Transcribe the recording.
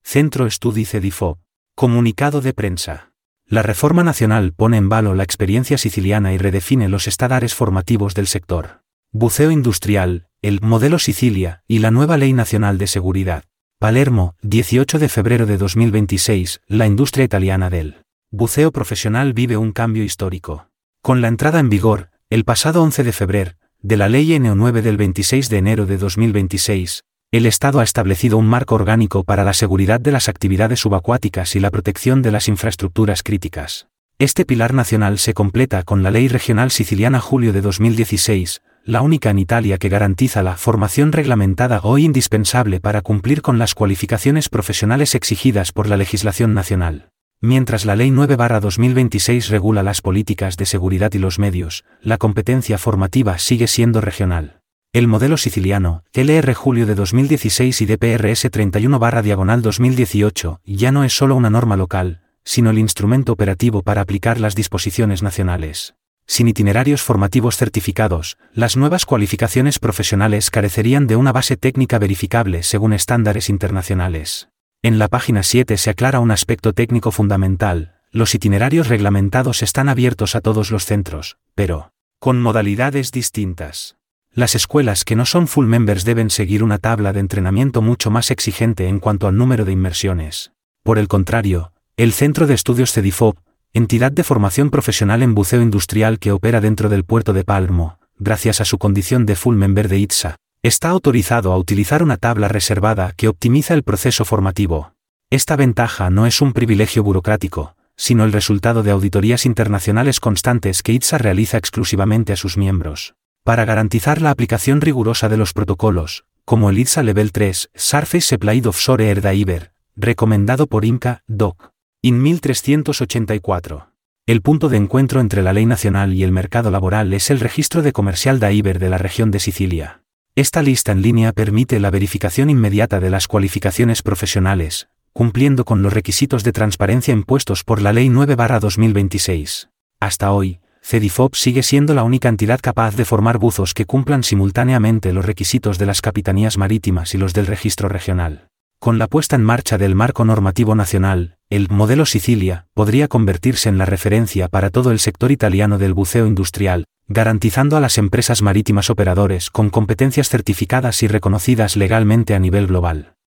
Centro Estudi Cedifop. Comunicado de prensa. La reforma nacional pone en valor la experiencia siciliana y redefine los estándares formativos del sector. Buceo industrial, el Modelo Sicilia y la nueva Ley Nacional de Seguridad. Palermo, 18 de febrero de 2026, la industria italiana del buceo profesional vive un cambio histórico. Con la entrada en vigor, el pasado 11 de febrero, de la Ley NO 9 del 26 de enero de 2026, el Estado ha establecido un marco orgánico para la seguridad de las actividades subacuáticas y la protección de las infraestructuras críticas. Este pilar nacional se completa con la Ley Regional Siciliana julio de 2016, la única en Italia que garantiza la formación reglamentada hoy indispensable para cumplir con las cualificaciones profesionales exigidas por la legislación nacional. Mientras la Ley 9/2026 regula las políticas de seguridad y los medios, la competencia formativa sigue siendo regional. El modelo siciliano, LR julio de 2016 y DPRS 31/2018, ya no es solo una norma local, sino el instrumento operativo para aplicar las disposiciones nacionales. Sin itinerarios formativos certificados, las nuevas cualificaciones profesionales carecerían de una base técnica verificable según estándares internacionales. En la página 7 se aclara un aspecto técnico fundamental: los itinerarios reglamentados están abiertos a todos los centros, pero con modalidades distintas. Las escuelas que no son full members deben seguir una tabla de entrenamiento mucho más exigente en cuanto al número de inmersiones. Por el contrario, el Centro de Estudios Cedifop, entidad de formación profesional en buceo industrial que opera dentro del puerto de Palermo, gracias a su condición de full member de ITSA, está autorizado a utilizar una tabla reservada que optimiza el proceso formativo. Esta ventaja no es un privilegio burocrático, sino el resultado de auditorías internacionales constantes que ITSA realiza exclusivamente a sus miembros. Para garantizar la aplicación rigurosa de los protocolos, como el ITSA Level 3, Surface Applied Offshore Air Diver, recomendado por IMCA, DOC. IN 1384. El punto de encuentro entre la ley nacional y el mercado laboral es el registro de comercial Diver de la región de Sicilia. Esta lista en línea permite la verificación inmediata de las cualificaciones profesionales, cumpliendo con los requisitos de transparencia impuestos por la Ley 9/2026. Hasta hoy, Cedifop sigue siendo la única entidad capaz de formar buzos que cumplan simultáneamente los requisitos de las capitanías marítimas y los del registro regional. Con la puesta en marcha del marco normativo nacional, el Modelo Sicilia podría convertirse en la referencia para todo el sector italiano del buceo industrial, garantizando a las empresas marítimas operadores con competencias certificadas y reconocidas legalmente a nivel global.